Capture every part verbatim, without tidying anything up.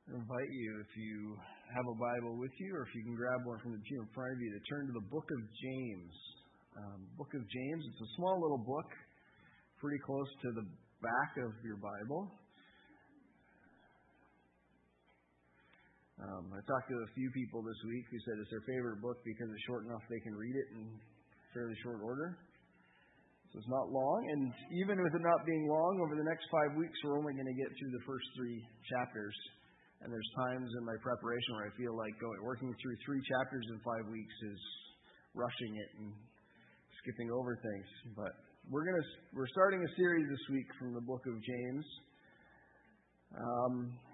invite you, if you have a Bible with you, or if you can grab one from the pew in front of you, to turn to the book of James. Um, book of James, it's a small little book, pretty close to the back of your Bible. Um, I talked to a few people this week who said it's their favorite book because it's short enough they can read it in fairly short order. So it's not long, and even with it not being long, over the next five weeks we're only going to get through the first three chapters. And there's times in my preparation where I feel like going, working through three chapters in five weeks is rushing it and skipping over things. But we're gonna we're starting a series this week from the book of James. Um,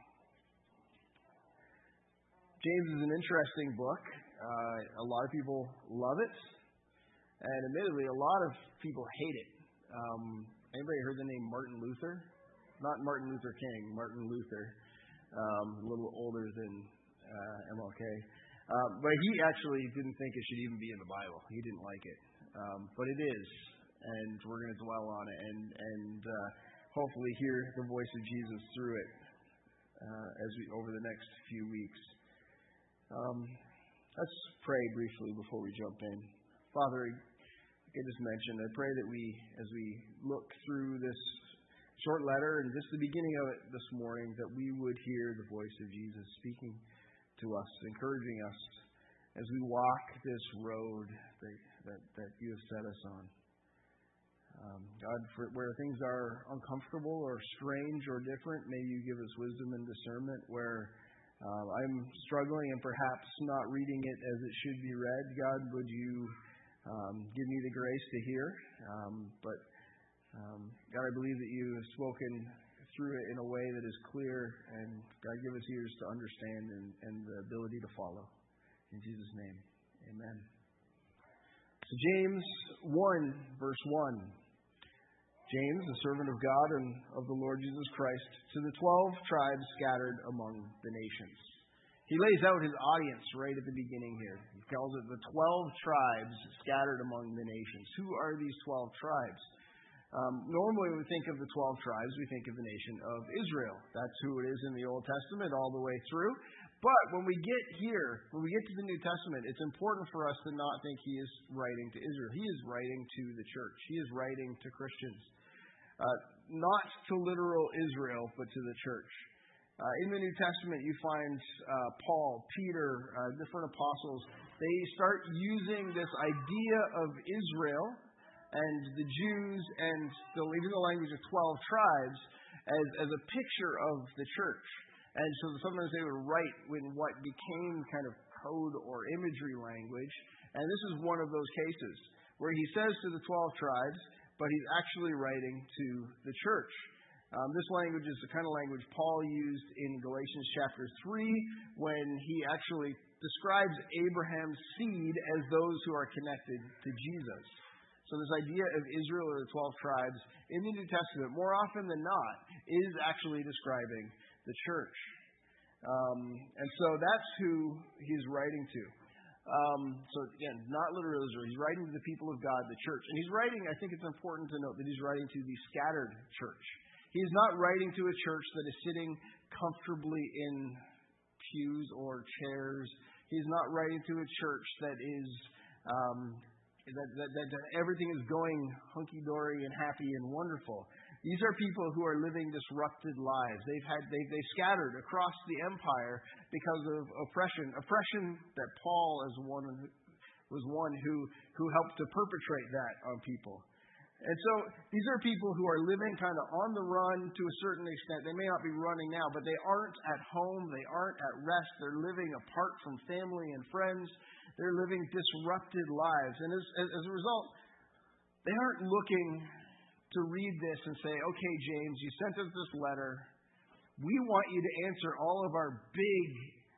James is an interesting book. Uh, a lot of people love it. And admittedly, a lot of people hate it. Um, anybody heard the name Martin Luther? Not Martin Luther King, Martin Luther. Um, a little older than uh, M L K. Um, but he actually didn't think it should even be in the Bible. He didn't like it. Um, but it is. And we're going to dwell on it and, and uh, hopefully hear the voice of Jesus through it uh, as we over the next few weeks. Um, let's pray briefly before we jump in. Father, like I just mentioned, I pray that we, as we look through this short letter and just the beginning of it this morning, that we would hear the voice of Jesus speaking to us, encouraging us as we walk this road that, that, that you have set us on. Um, God, for where things are uncomfortable or strange or different, may you give us wisdom and discernment. Where uh, I'm struggling and perhaps not reading it as it should be read, God, would you Um, give me the grace to hear. Um, but, um, God, I believe that you have spoken through it in a way that is clear. And, God, give us ears to understand and, and the ability to follow. In Jesus' name, amen. So James one, verse one. James, a servant of God and of the Lord Jesus Christ, to the twelve tribes scattered among the nations. He lays out his audience right at the beginning here. He calls it the twelve tribes scattered among the nations. Who are these twelve tribes? Um, normally when we think of the twelve tribes, we think of the nation of Israel. That's who it is in the Old Testament all the way through. But when we get here, when we get to the New Testament, it's important for us to not think he is writing to Israel. He is writing to the church. He is writing to Christians. Uh, not to literal Israel, but to the church. Uh, in the New Testament, you find uh, Paul, Peter, uh, different apostles. They start using this idea of Israel and the Jews and the, even the language of twelve tribes as, as a picture of the church. And so sometimes they would write in what became kind of code or imagery language. And this is one of those cases where he says to the twelve tribes, but he's actually writing to the church. Um, this language is the kind of language Paul used in Galatians chapter three when he actually describes Abraham's seed as those who are connected to Jesus. So this idea of Israel or the twelve tribes in the New Testament, more often than not, is actually describing the church. Um, and so that's who he's writing to. Um, so again, not literal Israel. He's writing to the people of God, the church. And he's writing, I think it's important to note that he's writing to the scattered church. He's not writing to a church that is sitting comfortably in pews or chairs. He's not writing to a church that is um, that, that, that, that everything is going hunky-dory and happy and wonderful. These are people who are living disrupted lives. They've had they they scattered across the empire because of oppression. Oppression that Paul as one was one who who helped to perpetrate that on people. And so these are people who are living kind of on the run to a certain extent. They may not be running now, but they aren't at home. They aren't at rest. They're living apart from family and friends. They're living disrupted lives. And as, as a result, they aren't looking to read this and say, okay, James, you sent us this letter. We want you to answer all of our big,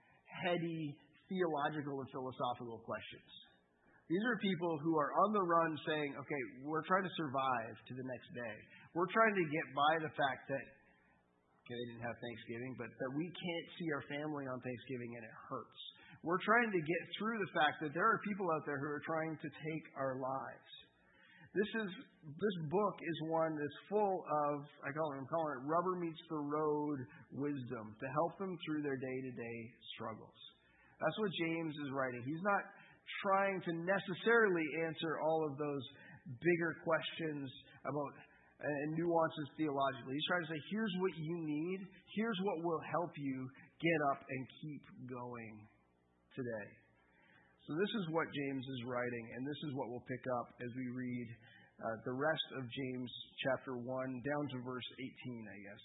heady, theological and philosophical questions. These are people who are on the run saying, okay, we're trying to survive to the next day. We're trying to get by the fact that, okay, they didn't have Thanksgiving, but that we can't see our family on Thanksgiving and it hurts. We're trying to get through the fact that there are people out there who are trying to take our lives. This is this book is one that's full of, I call it, I'm calling it rubber meets the road wisdom to help them through their day-to-day struggles. That's what James is writing. He's not trying to necessarily answer all of those bigger questions about and nuances theologically. He's trying to say, here's what you need. Here's what will help you get up and keep going today. So this is what James is writing, and this is what we'll pick up as we read uh, the rest of James chapter one down to verse eighteen, I guess.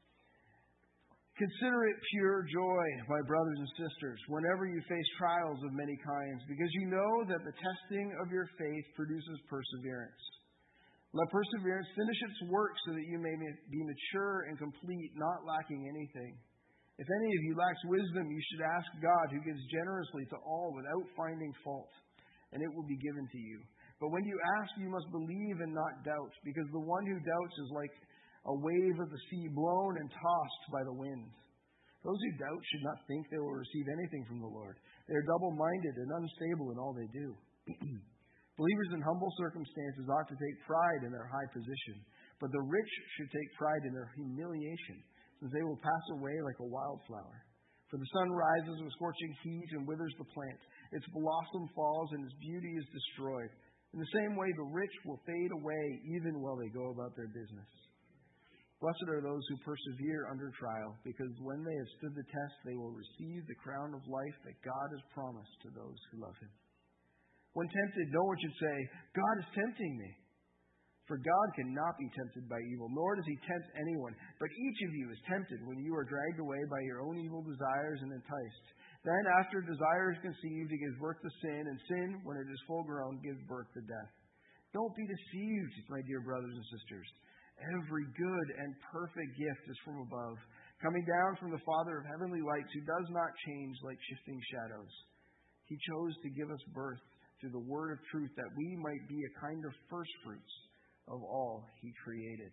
Consider it pure joy, my brothers and sisters, whenever you face trials of many kinds, because you know that the testing of your faith produces perseverance. Let perseverance finish its work so that you may be mature and complete, not lacking anything. If any of you lacks wisdom, you should ask God, who gives generously to all without finding fault, and it will be given to you. But when you ask, you must believe and not doubt, because the one who doubts is like a wave of the sea blown and tossed by the wind. Those who doubt should not think they will receive anything from the Lord. They are double-minded and unstable in all they do. Believers in humble circumstances ought to take pride in their high position, but the rich should take pride in their humiliation, since they will pass away like a wildflower. For the sun rises with scorching heat and withers the plant. Its blossom falls and its beauty is destroyed. In the same way, the rich will fade away even while they go about their business. Blessed are those who persevere under trial, because when they have stood the test, they will receive the crown of life that God has promised to those who love Him. When tempted, no one should say, God is tempting me. For God cannot be tempted by evil, nor does He tempt anyone. But each of you is tempted when you are dragged away by your own evil desires and enticed. Then after desire is conceived, it gives birth to sin, and sin, when it is full grown, gives birth to death. Don't be deceived, my dear brothers and sisters. Every good and perfect gift is from above, coming down from the Father of heavenly lights, who does not change like shifting shadows. He chose to give us birth through the word of truth, that we might be a kind of first fruits of all He created.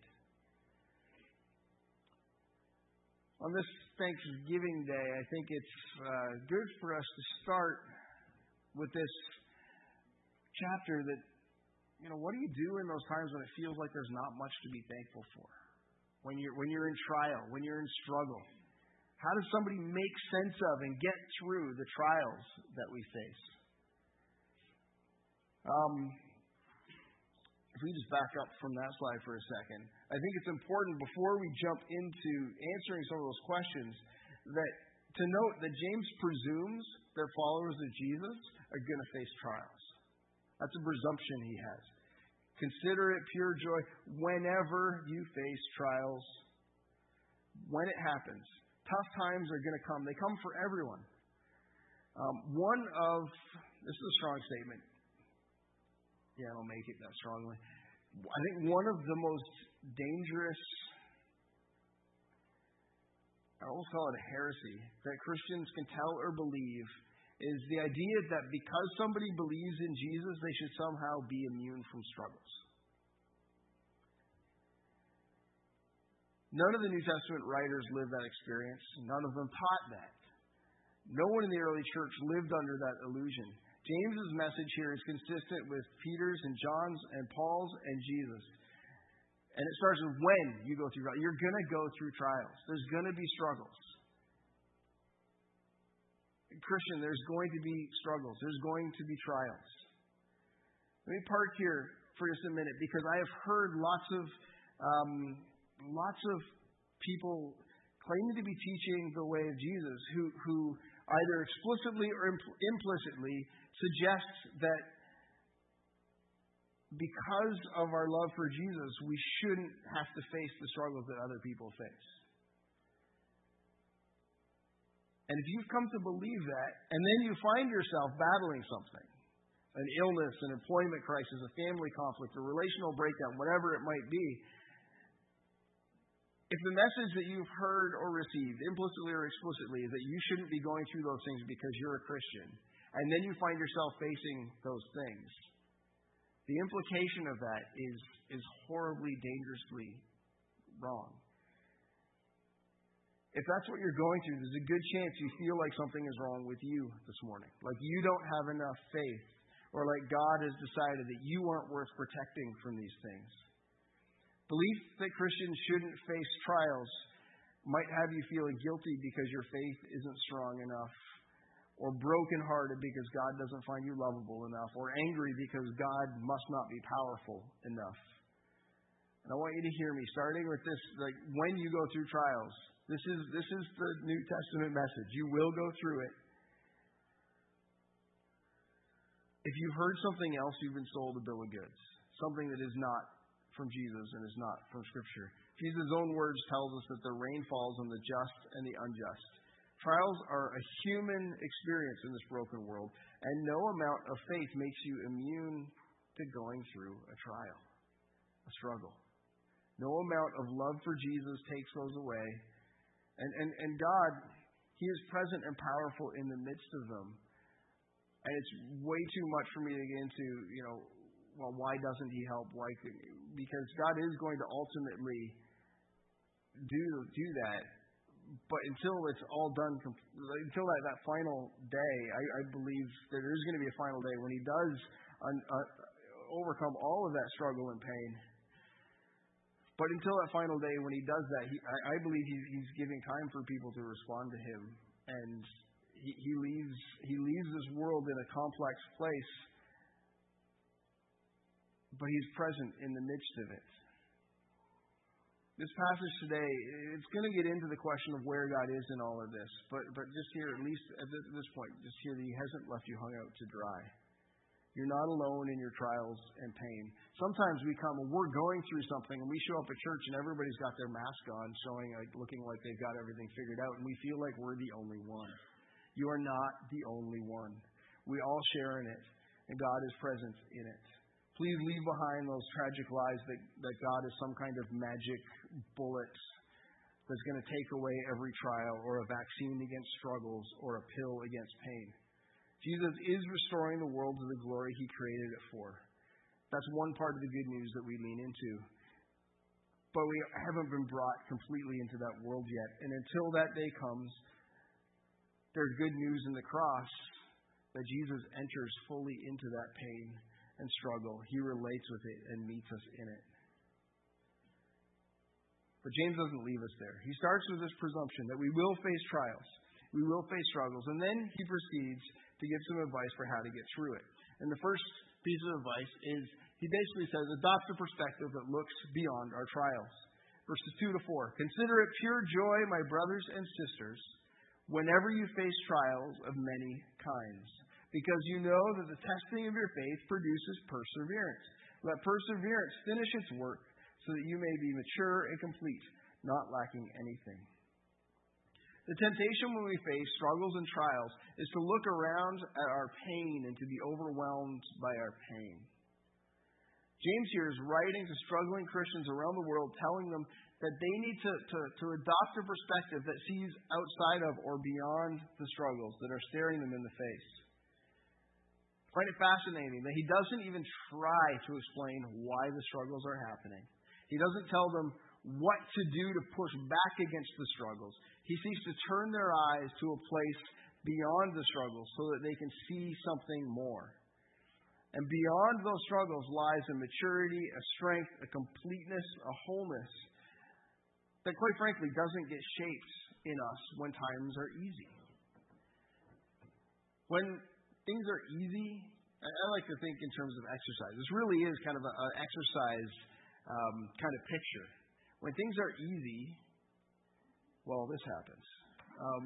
On this Thanksgiving Day, I think it's uh, good for us to start with this chapter that, you know, what do you do in those times when it feels like there's not much to be thankful for? When you're, when you're in trial, when you're in struggle? How does somebody make sense of and get through the trials that we face? Um, if we just back up from that slide for a second, I think it's important before we jump into answering some of those questions that to note that James presumes that followers of Jesus are going to face trials. That's a presumption he has. Consider it pure joy whenever you face trials. When it happens. Tough times are going to come. They come for everyone. Um, one of, this is a strong statement. Yeah, I don't make it that strongly. I think one of the most dangerous, I almost call it a heresy, that Christians can tell or believe is the idea that because somebody believes in Jesus, they should somehow be immune from struggles. None of the New Testament writers lived that experience. None of them taught that. No one in the early church lived under that illusion. James's message here is consistent with Peter's and John's and Paul's and Jesus. And it starts with when you go through trials. You're going to go through trials. There's going to be struggles. Christian, there's going to be struggles. There's going to be trials. Let me park here for just a minute, because I have heard lots of um, lots of people claiming to be teaching the way of Jesus who, who either explicitly or impl- implicitly suggests that because of our love for Jesus, we shouldn't have to face the struggles that other people face. And if you've come to believe that, and then you find yourself battling something, an illness, an employment crisis, a family conflict, a relational breakdown, whatever it might be, if the message that you've heard or received, implicitly or explicitly, is that you shouldn't be going through those things because you're a Christian, and then you find yourself facing those things, the implication of that is, is horribly, dangerously wrong. If that's what you're going through, there's a good chance you feel like something is wrong with you this morning. Like you don't have enough faith. or like God has decided that you aren't worth protecting from these things. Belief that Christians shouldn't face trials might have you feeling guilty because your faith isn't strong enough, or brokenhearted because God doesn't find you lovable enough, or angry because God must not be powerful enough. And I want you to hear me, starting with this, like when you go through trials, this is this is the New Testament message. You will go through it. If you've heard something else, you've been sold a bill of goods, something that is not from Jesus and is not from Scripture. Jesus' own words tells us that the rain falls on the just and the unjust. Trials are a human experience in this broken world, and no amount of faith makes you immune to going through a trial, a struggle. No amount of love for Jesus takes those away. And, and, and God, He is present and powerful in the midst of them. And it's way too much for me to get into, you know, well, why doesn't He help? Why? Because God is going to ultimately do do that. But until it's all done, until that, that final day, I, I believe that there is going to be a final day when He does un, uh, overcome all of that struggle and pain. But until that final day when He does that, he, I, I believe he's, he's giving time for people to respond to Him. And he, he leaves He leaves this world in a complex place, but He's present in the midst of it. This passage today, it's going to get into the question of where God is in all of this. But but just here, at least at this point, just here that He hasn't left you hung out to dry. You're not alone in your trials and pain. Sometimes we come and we're going through something and we show up at church and everybody's got their mask on, showing like looking like they've got everything figured out, and we feel like we're the only one. You are not the only one. We all share in it, and God is present in it. Please leave behind those tragic lies that, that God is some kind of magic bullet that's going to take away every trial, or a vaccine against struggles, or a pill against pain. Jesus is restoring the world to the glory He created it for. That's one part of the good news that we lean into. But we haven't been brought completely into that world yet. And until that day comes, there's good news in the cross that Jesus enters fully into that pain and struggle. He relates with it and meets us in it. But James doesn't leave us there. He starts with this presumption that we will face trials, we will face struggles, and then he proceeds to give some advice for how to get through it. And the first piece of advice is, he basically says, adopt a perspective that looks beyond our trials. Verses two to four. Consider it pure joy, my brothers and sisters, whenever you face trials of many kinds, because you know that the testing of your faith produces perseverance. Let perseverance finish its work, so that you may be mature and complete, not lacking anything. The temptation when we face struggles and trials is to look around at our pain and to be overwhelmed by our pain. James here is writing to struggling Christians around the world, telling them that they need to, to, to adopt a perspective that sees outside of or beyond the struggles that are staring them in the face. I find it fascinating that he doesn't even try to explain why the struggles are happening. He doesn't tell them what to do to push back against the struggles. He seeks to turn their eyes to a place beyond the struggles so that they can see something more. And beyond those struggles lies a maturity, a strength, a completeness, a wholeness that, quite frankly, doesn't get shaped in us when times are easy. When things are easy, I like to think in terms of exercise. This really is kind of an exercise um, kind of picture. When things are easy, well, this happens. Um,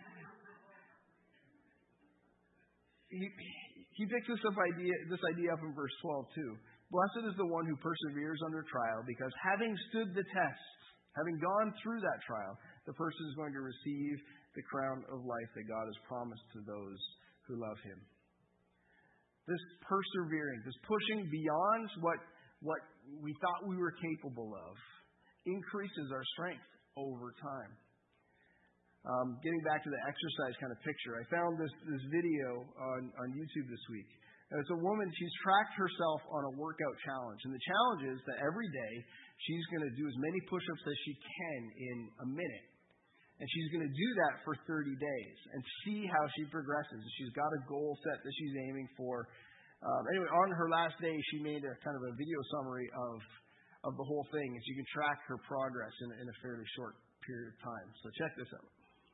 he, he picks this up idea, this idea up in verse twelve too. Blessed is the one who perseveres under trial, because having stood the test, having gone through that trial, the person is going to receive the crown of life that God has promised to those who love Him. This persevering, this pushing beyond what what we thought we were capable of, increases our strength over time. Um, getting back to the exercise kind of picture, I found this, this video on, on YouTube this week. And it's a woman, she's tracked herself on a workout challenge. And the challenge is that every day she's going to do as many push-ups as she can in a minute. And she's going to do that for thirty days and see how she progresses. She's got a goal set that she's aiming for. Um, anyway, on her last day, she made a kind of a video summary of of the whole thing, so you can track her progress in, in a fairly short period of time. So check this out.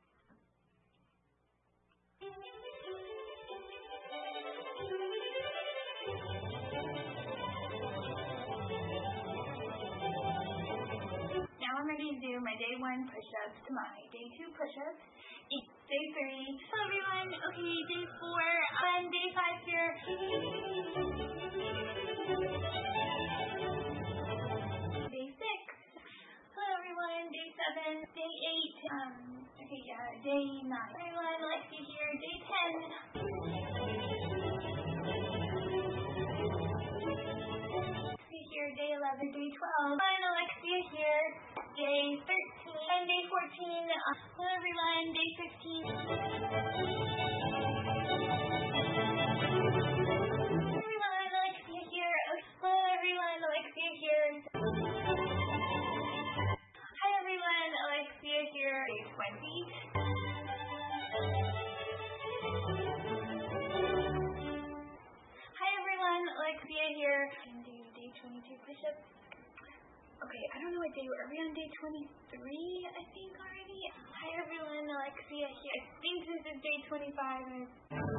Now I'm ready to do my day one push-ups to my day two push-ups. It's day three. Hello everyone. Okay, day four. On day five here. Day six. Hello everyone. Day seven. Day eight. Um. Okay, yeah. Day nine. Everyone, Alexia here. Day ten. Here, day eleven, day twelve. I'm Alexia here. Day thirteen and day fourteen. Hello everyone. Day fifteen. Everyone, Alexia here. Hello everyone. Alexia here. Hi everyone. Alexia here. Day twenty. Hi everyone. Alexia here. Day twenty-two push-ups. Okay, I don't know what day we're. Are we on day twenty-three, I think, already? Hi, everyone. Alexia here. I think this is day twenty-five. And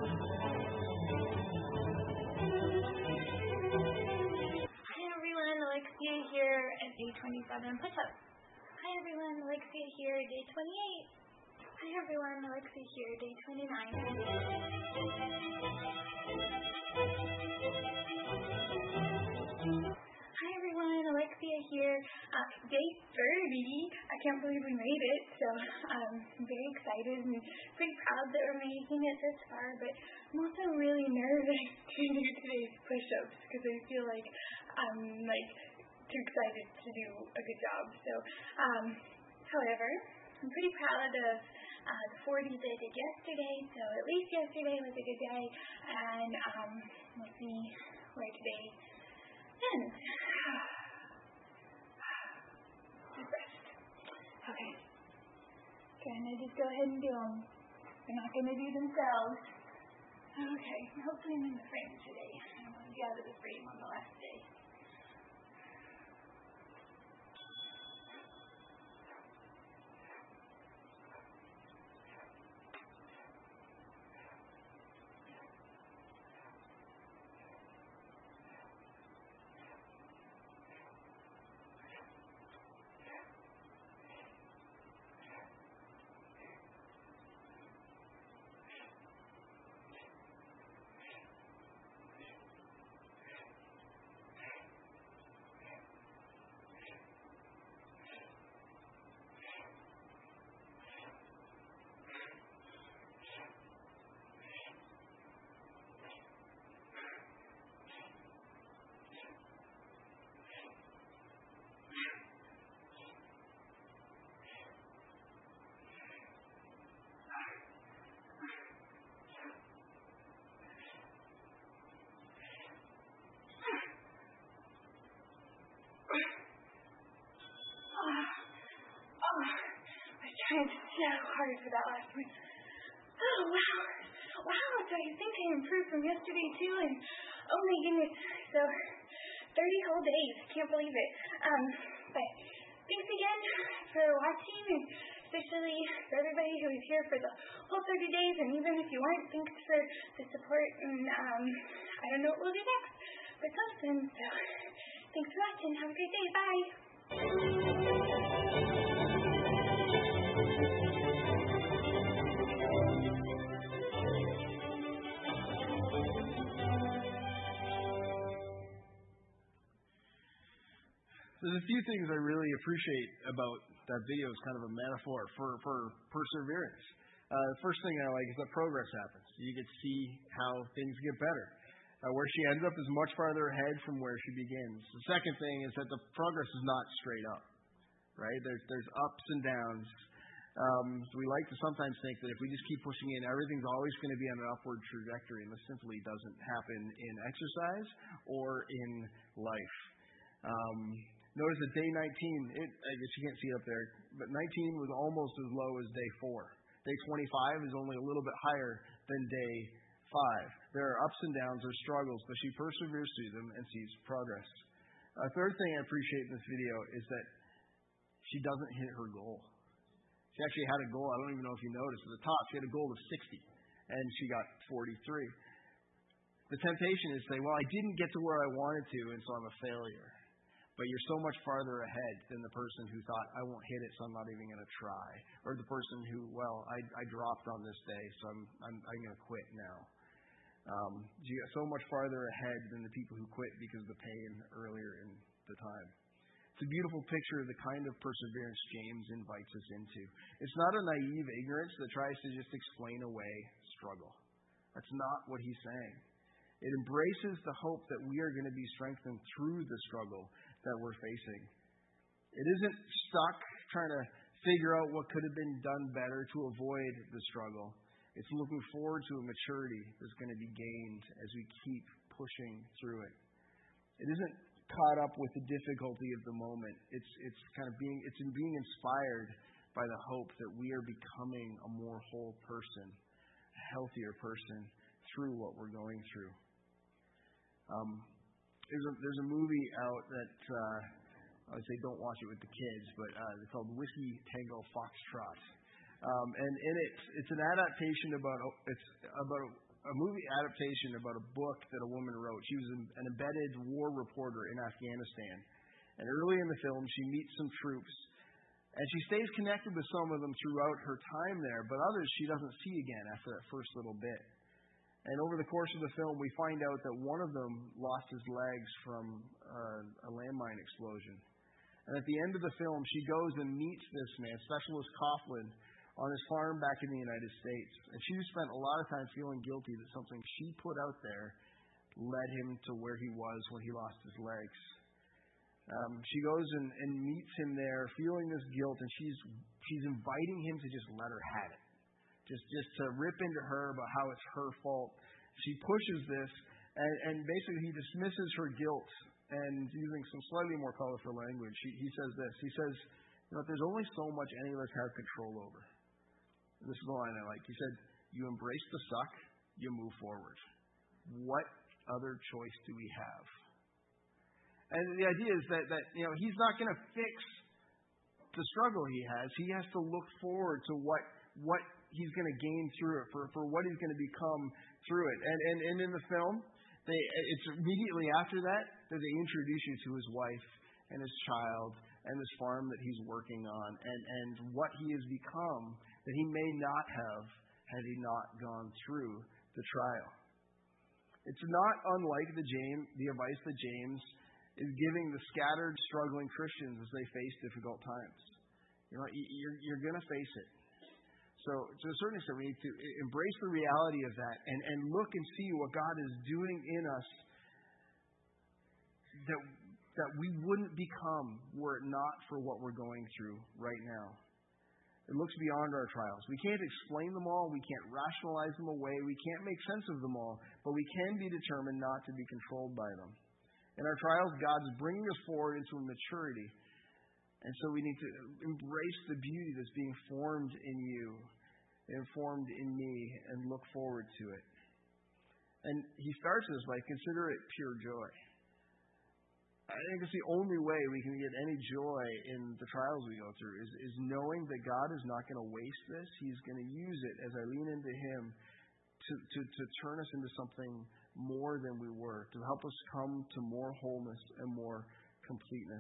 hi, everyone. Alexia here at day twenty-seven push-ups. Hi, everyone. Alexia here, day twenty-eight. Hi, everyone. Alexia here, day twenty-nine. Hi everyone, Alexia here. Uh, day thirty. I can't believe we made it, so um, I'm very excited and pretty proud that we're making it this far, but I'm also really nervous to do today's push-ups because I feel like I'm like too excited to do a good job. So, um, however, I'm pretty proud of uh, the forty that I did yesterday, so at least yesterday was a good day, and um, we'll see where today ends. Deep rest. Okay. Gonna just go ahead and do them. They're not gonna do themselves. Okay. Hopefully I'm in the frame today. I don't want to get out of the frame on the last day. Trying so hard for that last one. Oh, wow. Wow, so I think I improved from yesterday, too, and oh my goodness. So, thirty whole days. Can't believe it. Um, but thanks again for watching, and especially for everybody who was here for the whole thirty days, and even if you weren't, thanks for the support, and um, I don't know what we'll do next, but something. So, thanks for watching. Have a great day. Bye. There's a few things I really appreciate about that video. It's kind of a metaphor for, for perseverance. Uh, the first thing I like is that progress happens. You get to see how things get better. Uh, where she ends up is much farther ahead from where she begins. The second thing is that the progress is not straight up, right? There's, there's ups and downs. Um, so we like to sometimes think that if we just keep pushing in, everything's always going to be on an upward trajectory, and this simply doesn't happen in exercise or in life. Um, Notice that day nineteen, it, I guess you can't see it up there, but nineteen was almost as low as day four. Day twenty-five is only a little bit higher than day five. There are ups and downs, there are struggles, but she perseveres through them and sees progress. A third thing I appreciate in this video is that she doesn't hit her goal. She actually had a goal, I don't even know if you noticed, at the top, she had a goal of sixty, and she got forty-three. The temptation is to say, well, I didn't get to where I wanted to, and so I'm a failure. But you're so much farther ahead than the person who thought, I won't hit it, so I'm not even going to try. Or the person who, well, I, I dropped on this day, so I'm, I'm, I'm going to quit now. Um, you get so much farther ahead than the people who quit because of the pain earlier in the time. It's a beautiful picture of the kind of perseverance James invites us into. It's not a naive ignorance that tries to just explain away struggle. That's not what he's saying. It embraces the hope that we are going to be strengthened through the struggle that we're facing. It isn't stuck trying to figure out what could have been done better to avoid the struggle. It's looking forward to a maturity that's going to be gained as we keep pushing through it. It isn't caught up with the difficulty of the moment. It's it's kind of being it's in being inspired by the hope that we are becoming a more whole person, a healthier person through what we're going through. Um, there's a there's a movie out that uh, I would say don't watch it with the kids, but uh, it's called Whiskey Tango Foxtrot, um, and in it it's an adaptation about it's about a, a movie adaptation about a book that a woman wrote. She was an embedded war reporter in Afghanistan, and early in the film she meets some troops, and she stays connected with some of them throughout her time there, but others she doesn't see again after that first little bit. And over the course of the film, we find out that one of them lost his legs from uh, a landmine explosion. And at the end of the film, she goes and meets this man, Specialist Coughlin, on his farm back in the United States. And she spent a lot of time feeling guilty that something she put out there led him to where he was when he lost his legs. Um, she goes and, and meets him there, feeling this guilt, and she's she's inviting him to just let her have it. Just just to rip into her about how it's her fault. She pushes this, and, and basically he dismisses her guilt, and using some slightly more colorful language, he, he says this. He says, you know, there's only so much any of us have control over. This is the line I like. He said, you embrace the suck, you move forward. What other choice do we have? And the idea is that, that you know, he's not going to fix the struggle he has. He has to look forward to what what he's going to gain through it, for, for what he's going to become through it. And, and, and in the film, they, it's immediately after that that they introduce you to his wife and his child and this farm that he's working on, and, and what he has become that he may not have had he not gone through the trial. It's not unlike the, James, the advice that James is giving the scattered, struggling Christians as they face difficult times. You know, you're, you're going to face it. So, to a certain extent, we need to embrace the reality of that and, and look and see what God is doing in us that, that we wouldn't become were it not for what we're going through right now. It looks beyond our trials. We can't explain them all. We can't rationalize them away. We can't make sense of them all. But we can be determined not to be controlled by them. In our trials, God is bringing us forward into a maturity. And so we need to embrace the beauty that's being formed in you and formed in me and look forward to it. And he starts this by consider it pure joy. I think it's the only way we can get any joy in the trials we go through is, is knowing that God is not going to waste this. He's going to use it as I lean into him to, to, to turn us into something more than we were, to help us come to more wholeness and more completeness.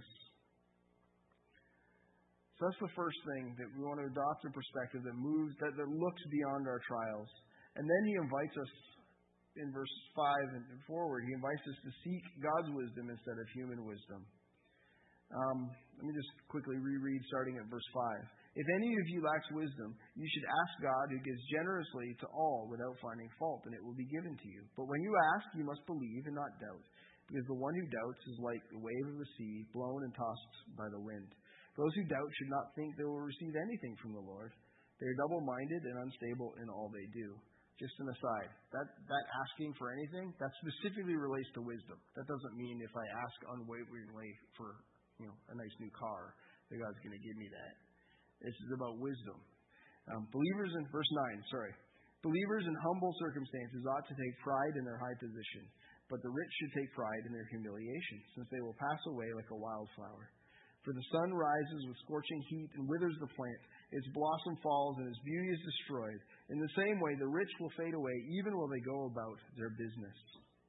So that's the first thing, that we want to adopt a perspective that moves, that, that looks beyond our trials. And then he invites us in verse five and forward, he invites us to seek God's wisdom instead of human wisdom. Um, let me just quickly reread starting at verse five. If any of you lacks wisdom, you should ask God, who gives generously to all without finding fault, and it will be given to you. But when you ask, you must believe and not doubt, because the one who doubts is like the wave of the sea, blown and tossed by the wind. Those who doubt should not think they will receive anything from the Lord. They are double-minded and unstable in all they do. Just an aside, that, that asking for anything, that specifically relates to wisdom. That doesn't mean if I ask unwaveringly for, you know, a nice new car, that God's going to give me that. This is about wisdom. Um, believers in, verse nine, sorry. Believers in humble circumstances ought to take pride in their high position, but the rich should take pride in their humiliation, since they will pass away like a wildflower. For the sun rises with scorching heat and withers the plant. Its blossom falls and its beauty is destroyed. In the same way, the rich will fade away even while they go about their business.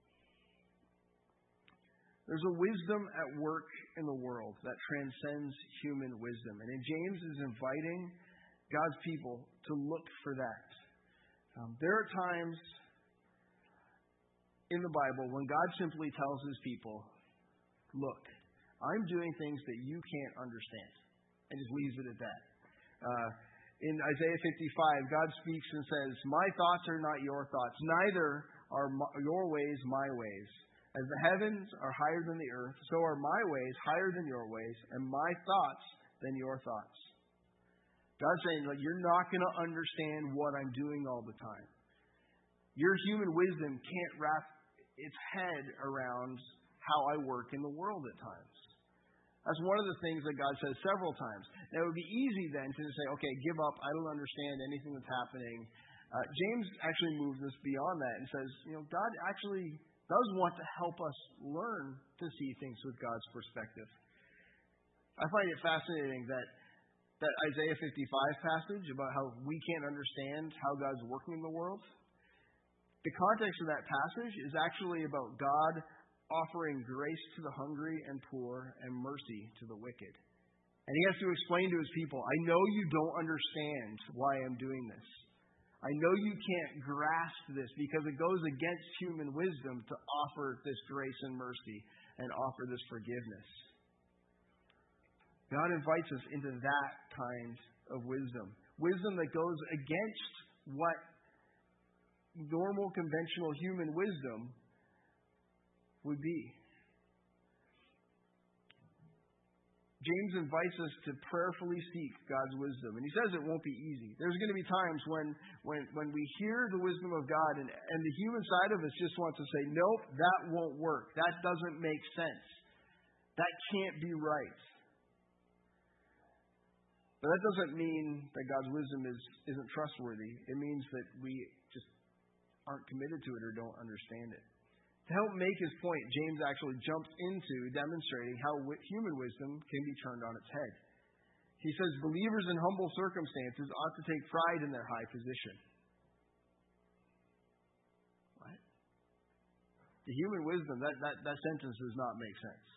There's a wisdom at work in the world that transcends human wisdom. And James is inviting God's people to look for that. Um, there are times in the Bible when God simply tells his people, look, I'm doing things that you can't understand, and just leaves it at that. Uh, in Isaiah fifty-five, God speaks and says, my thoughts are not your thoughts, neither are my, your ways my ways. As the heavens are higher than the earth, so are my ways higher than your ways, and my thoughts than your thoughts. God's saying, like, you're not going to understand what I'm doing all the time. Your human wisdom can't wrap its head around how I work in the world at times. That's one of the things that God says several times. Now, it would be easy then to say, okay, give up. I don't understand anything that's happening. Uh, James actually moves us beyond that and says, you know, God actually does want to help us learn to see things with God's perspective. I find it fascinating that that Isaiah fifty-five passage about how we can't understand how God's working in the world. The context of that passage is actually about God offering grace to the hungry and poor and mercy to the wicked. And he has to explain to his people, I know you don't understand why I'm doing this. I know you can't grasp this because it goes against human wisdom to offer this grace and mercy and offer this forgiveness. God invites us into that kind of wisdom. Wisdom that goes against what normal, conventional human wisdom would be. James invites us to prayerfully seek God's wisdom. And he says it won't be easy. There's going to be times when, when, when we hear the wisdom of God and, and the human side of us just wants to say, nope, that won't work. That doesn't make sense. That can't be right. But that doesn't mean that God's wisdom is, isn't trustworthy. It means that we just aren't committed to it or don't understand it. To help make his point, James actually jumps into demonstrating how human wisdom can be turned on its head. He says, believers in humble circumstances ought to take pride in their high position. What? The human wisdom, that, that, that sentence does not make sense.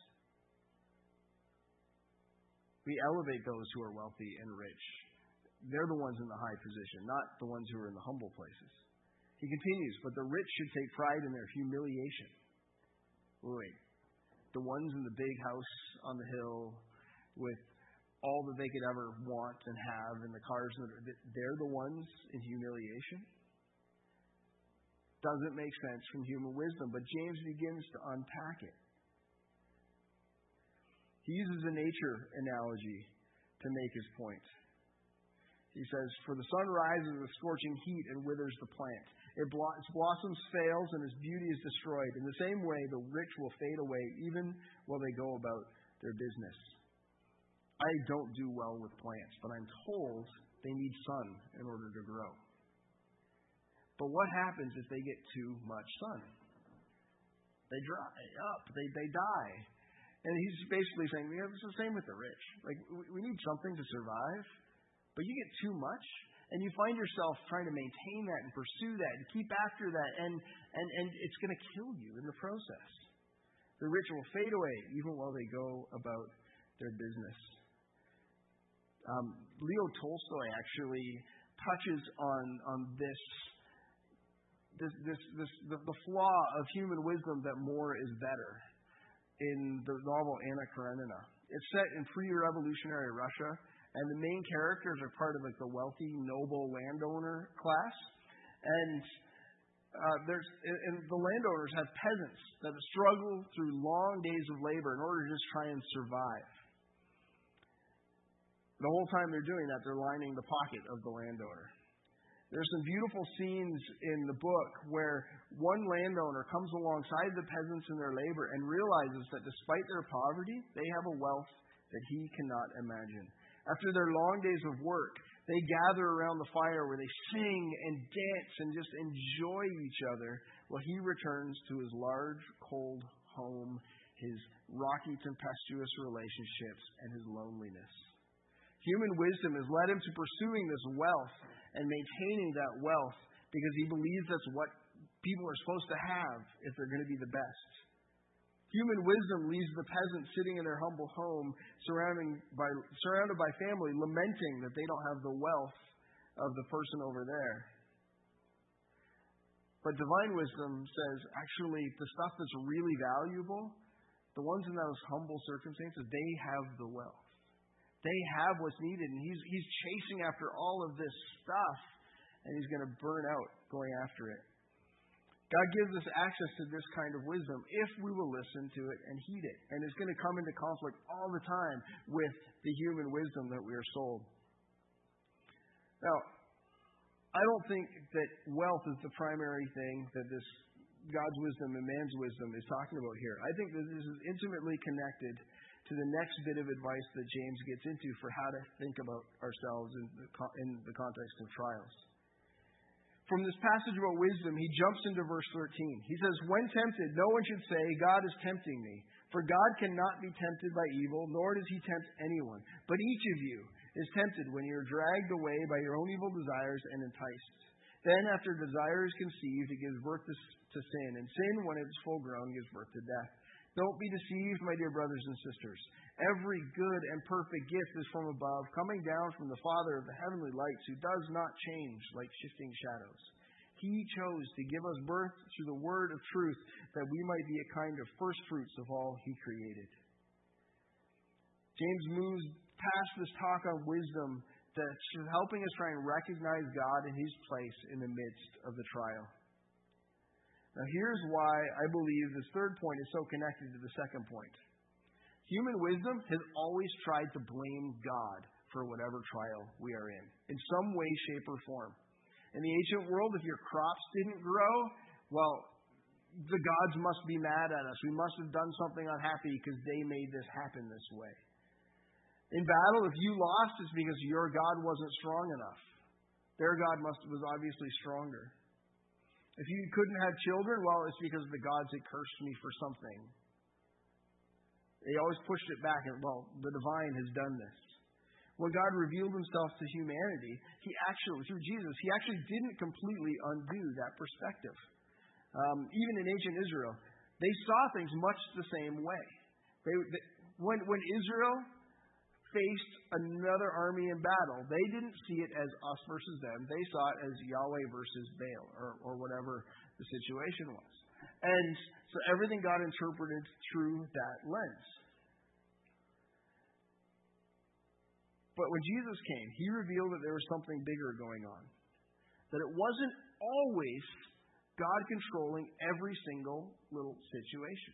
We elevate those who are wealthy and rich. They're the ones in the high position, not the ones who are in the humble places. He continues, but the rich should take pride in their humiliation. Wait, the ones in the big house on the hill with all that they could ever want and have and the cars, that are, they're the ones in humiliation? Doesn't make sense from human wisdom, but James begins to unpack it. He uses a nature analogy to make his point. He says, for the sun rises with scorching heat and withers the plant. It blo- its blossoms fails and its beauty is destroyed. In the same way, the rich will fade away even while they go about their business. I don't do well with plants, but I'm told they need sun in order to grow. But what happens if they get too much sun? They dry up. They, they die. And he's basically saying, yeah, it's the same with the rich. Like, we need something to survive, but you get too much, and you find yourself trying to maintain that and pursue that and keep after that, and, and, and it's going to kill you in the process. The rich will fade away even while they go about their business. Um, Leo Tolstoy actually touches on, on this, this, this, this the, the flaw of human wisdom that more is better. In the novel Anna Karenina. It's set in pre-revolutionary Russia, and the main characters are part of like the wealthy, noble landowner class. And uh, there's and the landowners have peasants that struggle through long days of labor in order to just try and survive. The whole time they're doing that, they're lining the pocket of the landowner. There's some beautiful scenes in the book where one landowner comes alongside the peasants in their labor and realizes that despite their poverty, they have a wealth that he cannot imagine. After their long days of work, They gather around the fire where they sing and dance and just enjoy each other while he returns to his large, cold home, his rocky, tempestuous relationships, and his loneliness. Human wisdom has led him to pursuing this wealth and maintaining that wealth because he believes that's what people are supposed to have if they're going to be the best. Human wisdom leaves the peasant sitting in their humble home, surrounding by, surrounded by family, lamenting that they don't have the wealth of the person over there. But divine wisdom says, actually, the stuff that's really valuable, the ones in those humble circumstances, they have the wealth. They have what's needed, and he's, he's chasing after all of this stuff, and he's going to burn out going after it. God gives us access to this kind of wisdom if we will listen to it and heed it. And it's going to come into conflict all the time with the human wisdom that we are sold. Now, I don't think that wealth is the primary thing that this God's wisdom and man's wisdom is talking about here. I think that this is intimately connected to the next bit of advice that James gets into for how to think about ourselves in the, in the context of trials. From this passage about wisdom, he jumps into verse thirteen. He says, when tempted, no one should say, God is tempting me. For God cannot be tempted by evil, nor does he tempt anyone. But each of you is tempted when you are dragged away by your own evil desires and enticed. Then after desire is conceived, it gives birth to, to sin. And sin, when it is full grown, gives birth to death. Don't be deceived, my dear brothers and sisters. Every good and perfect gift is from above, coming down from the Father of the heavenly lights, who does not change like shifting shadows. He chose to give us birth through the word of truth, that we might be a kind of first fruits of all he created. James moves past this talk on wisdom that's helping us try and recognize God in his place in the midst of the trial. Now here's why I believe this third point is so connected to the second point. Human wisdom has always tried to blame God for whatever trial we are in, in some way, shape, or form. In the ancient world, if your crops didn't grow, well, the gods must be mad at us. We must have done something unhappy because they made this happen this way. In battle, if you lost, it's because your God wasn't strong enough. Their God must was obviously stronger. If you couldn't have children, well, it's because the gods had cursed me for something. They always pushed it back, and, well, the divine has done this. When God revealed himself to humanity, he actually, through Jesus, he actually didn't completely undo that perspective. Um, even in ancient Israel, they saw things much the same way. They, they, when, when Israel faced another army in battle, they didn't see it as us versus them. They saw it as Yahweh versus Baal, or, or whatever the situation was. And so everything got interpreted through that lens. But when Jesus came, he revealed that there was something bigger going on. That it wasn't always God controlling every single little situation.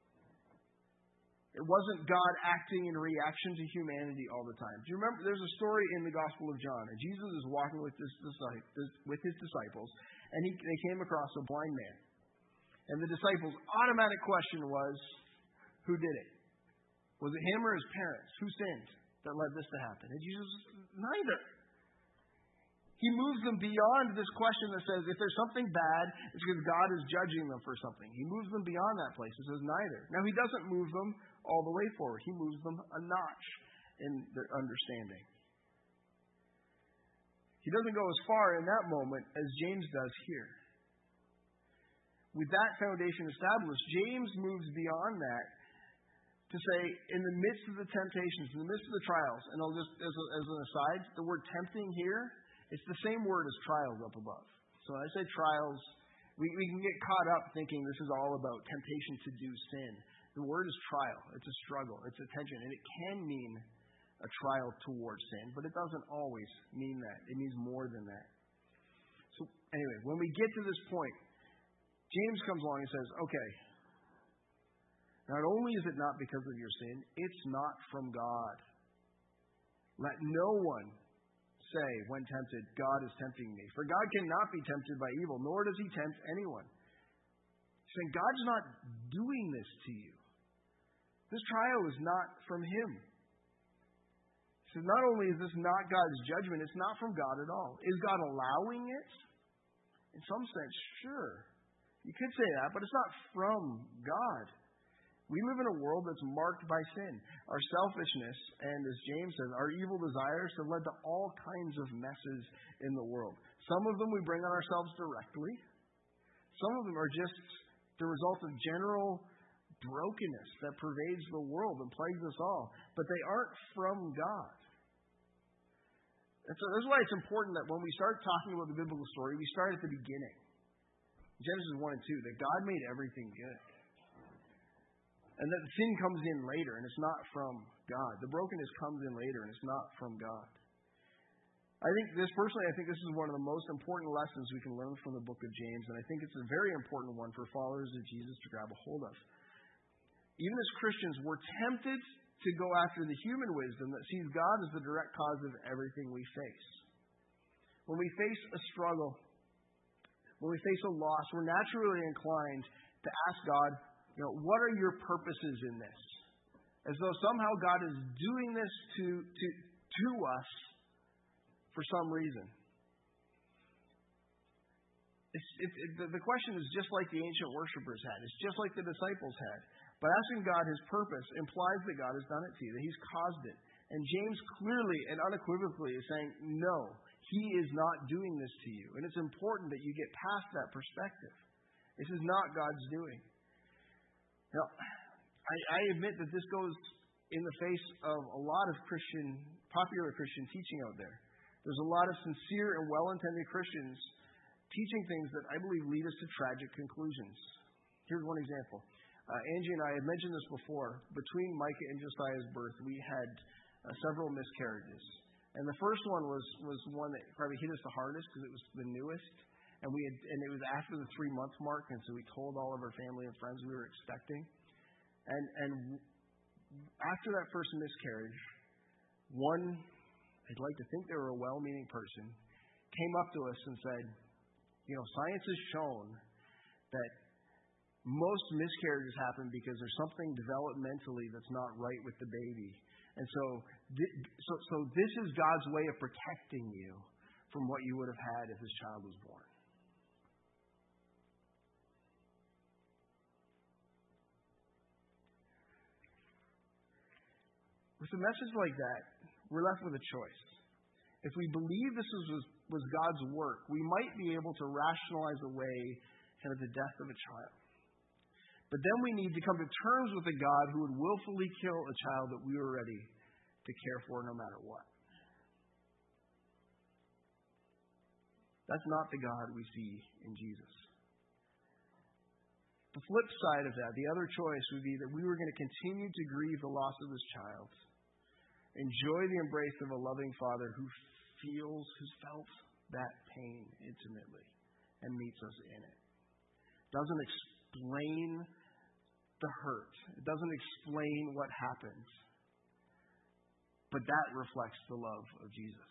It wasn't God acting in reaction to humanity all the time. Do you remember, there's a story in the Gospel of John, and Jesus is walking with, this, with his disciples, and he, they came across a blind man. And the disciples' automatic question was, who did it? Was it him or his parents? Who sinned that led this to happen? And Jesus, neither. He moves them beyond this question that says, if there's something bad, it's because God is judging them for something. He moves them beyond that place. He says, neither. Now, he doesn't move them all the way forward. He moves them a notch in their understanding. He doesn't go as far in that moment as James does here. With that foundation established, James moves beyond that to say, in the midst of the temptations, in the midst of the trials, and I'll just, as, a, as an aside, the word tempting here, it's the same word as trials up above. So when I say trials, we, we can get caught up thinking this is all about temptation to do sin. The word is trial. It's a struggle. It's a tension. And it can mean a trial towards sin, but it doesn't always mean that. It means more than that. So anyway, when we get to this point, James comes along and says, okay, not only is it not because of your sin, it's not from God. Let no one say, when tempted, God is tempting me. For God cannot be tempted by evil, nor does he tempt anyone. He's saying, God's not doing this to you. This trial is not from him. He So not only is this not God's judgment, it's not from God at all. Is God allowing it? In some sense, sure. You could say that, but it's not from God. We live in a world that's marked by sin. Our selfishness, and as James says, our evil desires have led to all kinds of messes in the world. Some of them we bring on ourselves directly. Some of them are just the result of general brokenness that pervades the world and plagues us all. But they aren't from God. And so that's why it's important that when we start talking about the biblical story, we start at the beginning. Genesis one and two, that God made everything good. And that sin comes in later, and it's not from God. The brokenness comes in later, and it's not from God. I think this, personally, I think this is one of the most important lessons we can learn from the book of James, and I think it's a very important one for followers of Jesus to grab a hold of. Even as Christians, we're tempted to go after the human wisdom that sees God as the direct cause of everything we face. When we face a struggle, when we face a loss, we're naturally inclined to ask God, you know, what are your purposes in this? As though somehow God is doing this to, to, to us for some reason. It's, it, it, the, the question is just like the ancient worshipers had. It's just like the disciples had. But asking God his purpose implies that God has done it to you, that he's caused it. And James clearly and unequivocally is saying, no, he is not doing this to you. And it's important that you get past that perspective. This is not God's doing. Now, I, I admit that this goes in the face of a lot of Christian, popular Christian teaching out there. There's a lot of sincere and well-intended Christians teaching things that I believe lead us to tragic conclusions. Here's one example. Uh, Angie and I had mentioned this before. Between Micah and Josiah's birth, we had uh, several miscarriages. And the first one was, was one that probably hit us the hardest because it was the newest. And we had, and it was after the three-month mark, and so we told all of our family and friends we were expecting. And, and after that first miscarriage, one, I'd like to think they were a well-meaning person, came up to us and said, you know, science has shown that most miscarriages happen because there's something developmentally that's not right with the baby. And so, so, so this is God's way of protecting you from what you would have had if this child was born. With a message like that, we're left with a choice. If we believe this was, was God's work, we might be able to rationalize away kind of the death of a child. But then we need to come to terms with a God who would willfully kill a child that we were ready to care for no matter what. That's not the God we see in Jesus. The flip side of that, the other choice would be that we were going to continue to grieve the loss of this child, enjoy the embrace of a loving Father who feels, who's felt that pain intimately and meets us in it. Doesn't explain the hurt. It doesn't explain what happens. But that reflects the love of Jesus.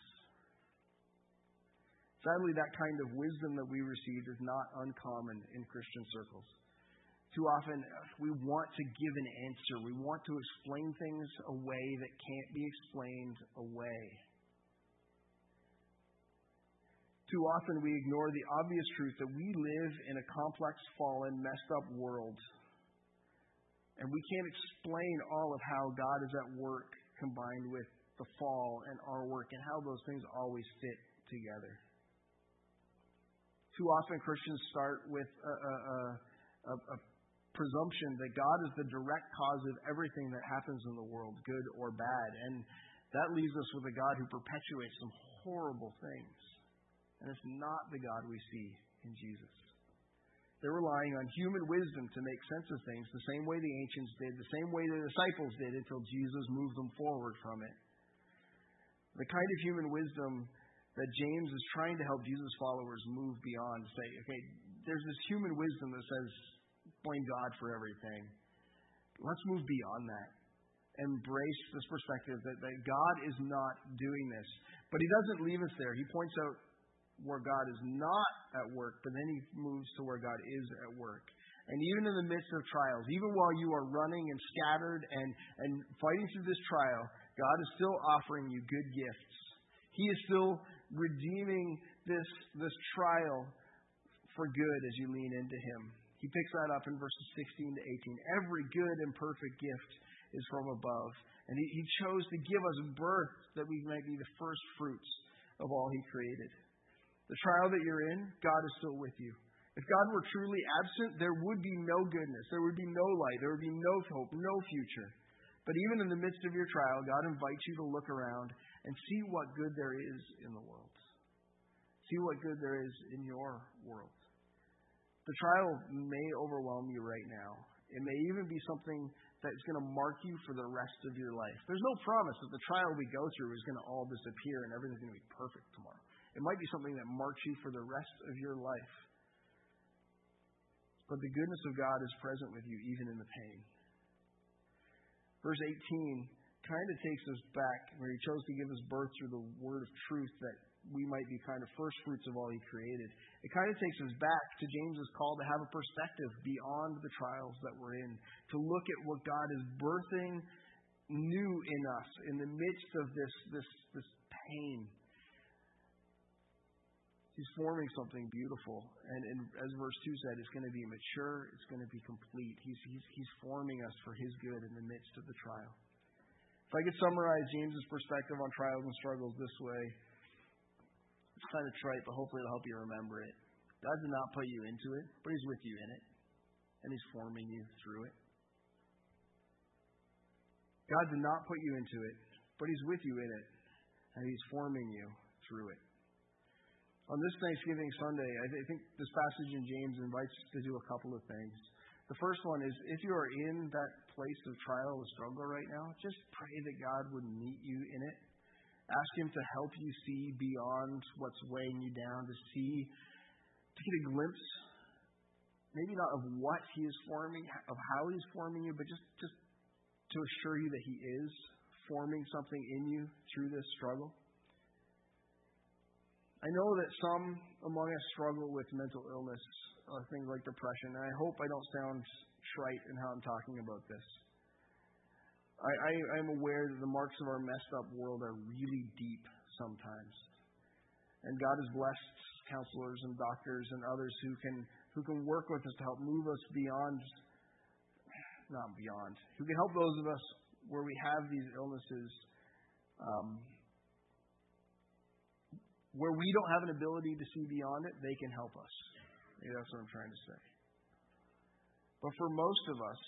Sadly, that kind of wisdom that we received is not uncommon in Christian circles. Too often, we want to give an answer. We want to explain things away that can't be explained away. Too often, we ignore the obvious truth that we live in a complex, fallen, messed up world. And we can't explain all of how God is at work combined with the fall and our work and how those things always fit together. Too often, Christians start with a, a, a, a presumption that God is the direct cause of everything that happens in the world, good or bad. And that leaves us with a God who perpetuates some horrible things. And it's not the God we see in Jesus. They're relying on human wisdom to make sense of things the same way the ancients did, the same way the disciples did until Jesus moved them forward from it. The kind of human wisdom that James is trying to help Jesus' followers move beyond, say, okay, there's this human wisdom that says, blame God for everything. Let's move beyond that. Embrace this perspective that, that God is not doing this. But he doesn't leave us there. He points out where God is not at work, but then he moves to where God is at work. And even in the midst of trials, even while you are running and scattered and, and fighting through this trial, God is still offering you good gifts. He is still redeeming this, this trial for good as you lean into Him. He picks that up in verses sixteen to eighteen. Every good and perfect gift is from above. And he, he chose to give us birth that we might be the first fruits of all He created. The trial that you're in, God is still with you. If God were truly absent, there would be no goodness. There would be no light. There would be no hope, no future. But even in the midst of your trial, God invites you to look around and see what good there is in the world. See what good there is in your world. The trial may overwhelm you right now. It may even be something that's going to mark you for the rest of your life. There's no promise that the trial we go through is going to all disappear and everything's going to be perfect tomorrow. It might be something that marks you for the rest of your life. But the goodness of God is present with you even in the pain. Verse eighteen kind of takes us back where He chose to give us birth through the word of truth that we might be kind of first fruits of all He created. It kind of takes us back to James's call to have a perspective beyond the trials that we're in, to look at what God is birthing new in us in the midst of this, this, this pain. He's forming something beautiful. And, and as verse two said, it's going to be mature, it's going to be complete. He's, he's, he's forming us for His good in the midst of the trial. If I could summarize James's perspective on trials and struggles this way, it's kind of trite, but hopefully it'll help you remember it. God did not put you into it, but He's with you in it. And He's forming you through it. God did not put you into it, but He's with you in it. And He's forming you through it. On this Thanksgiving Sunday, I think this passage in James invites us to do a couple of things. The first one is, if you are in that place of trial or struggle right now, just pray that God would meet you in it. Ask Him to help you see beyond what's weighing you down, to see, to get a glimpse, maybe not of what He is forming, of how He's forming you, but just, just to assure you that He is forming something in you through this struggle. I know that some among us struggle with mental illness, uh, things like depression, and I hope I don't sound trite in how I'm talking about this. I, I, I'm aware that the marks of our messed up world are really deep sometimes. And God has blessed counselors and doctors and others who can who can work with us to help move us beyond, not beyond, who can help those of us where we have these illnesses, um, where we don't have an ability to see beyond it, they can help us. Maybe that's what I'm trying to say. But for most of us,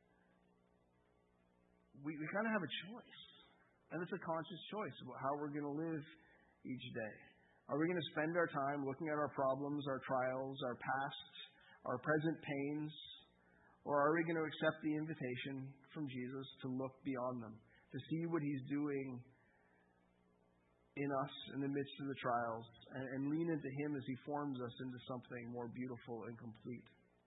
we, we kind of have a choice. And it's a conscious choice about how we're going to live each day. Are we going to spend our time looking at our problems, our trials, our past, our present pains? Or are we going to accept the invitation from Jesus to look beyond them, to see what He's doing in us in the midst of the trials, and, and lean into Him as He forms us into something more beautiful and complete?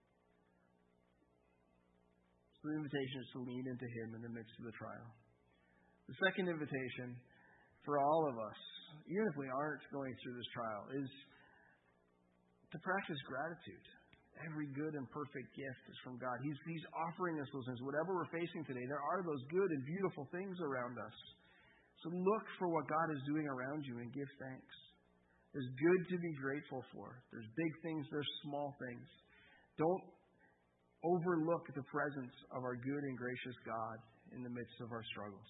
So the invitation is to lean into Him in the midst of the trial. The second invitation for all of us, even if we aren't going through this trial, is to practice gratitude. Every good and perfect gift is from God. He's, he's offering us those things. Whatever we're facing today, there are those good and beautiful things around us. So look for what God is doing around you and give thanks. There's good to be grateful for. There's big things, there's small things. Don't overlook the presence of our good and gracious God in the midst of our struggles.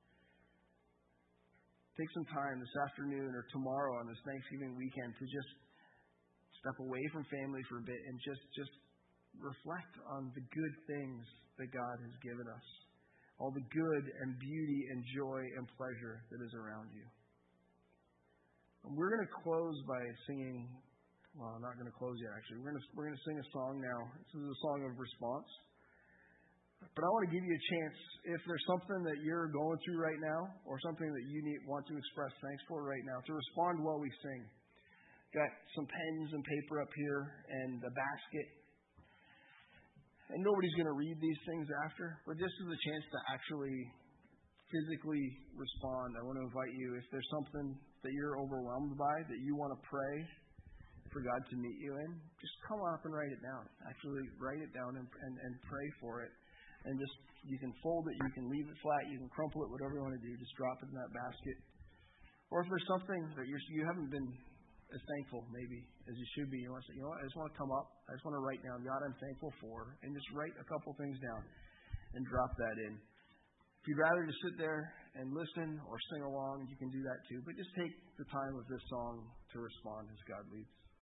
Take some time this afternoon or tomorrow on this Thanksgiving weekend to just step away from family for a bit and just, just reflect on the good things that God has given us. All the good and beauty and joy and pleasure that is around you. And we're going to close by singing, well, I'm not going to close yet actually. We're going to, we're going to sing a song now. This is a song of response. But I want to give you a chance, if there's something that you're going through right now or something that you need, want to express thanks for right now, to respond while we sing. Got some pens and paper up here and a basket. And nobody's going to read these things after, but this is a chance to actually physically respond. I want to invite you, if there's something that you're overwhelmed by, that you want to pray for God to meet you in, just come up and write it down. Actually write it down and, and, and pray for it. and just, you can fold it, you can leave it flat, you can crumple it, whatever you want to do. Just drop it in that basket. Or if there's something that you're, you haven't been as thankful maybe as you should be, you want to say, you know what, I just want to come up, I just want to write down, God, I'm thankful for, and just write a couple things down and drop that in. If you'd rather just sit there and listen or sing along, you can do that too. But just take the time with this song to respond as God leads.